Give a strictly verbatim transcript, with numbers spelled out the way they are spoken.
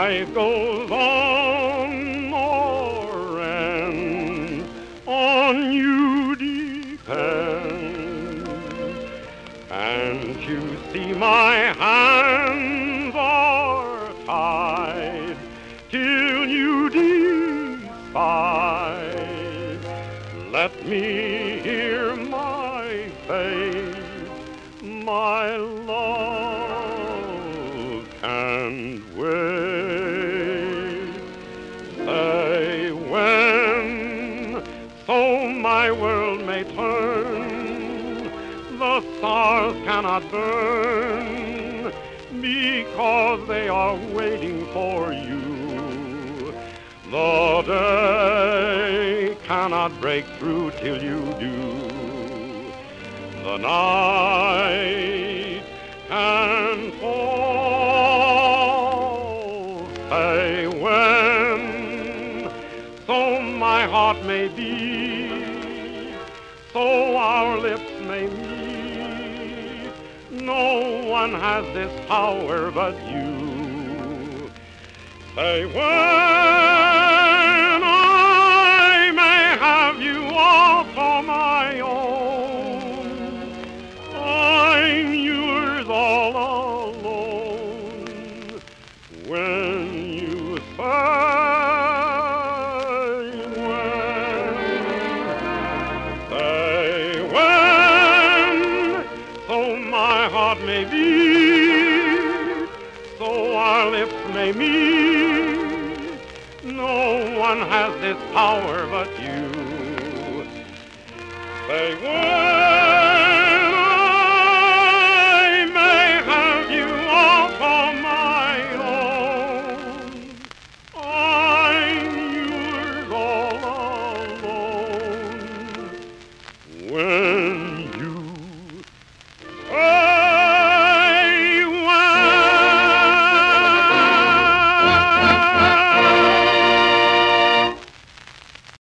life goes on or ends, on you depends. And you see my hands are tied till you decide. Let me hear my faith, my love can't wait. Say when, so my world may turn, the stars cannot burn, because they are waiting for you. The day cannot break through till you do. The night can fall. Say when, so my heart may beat, so our lips may meet. No one has this power but you. Say when I may have you all for my own, I'm yours all alone. When you say when, say when, so my heart may beat, so our lips may meet. No one has this power but you. Say when.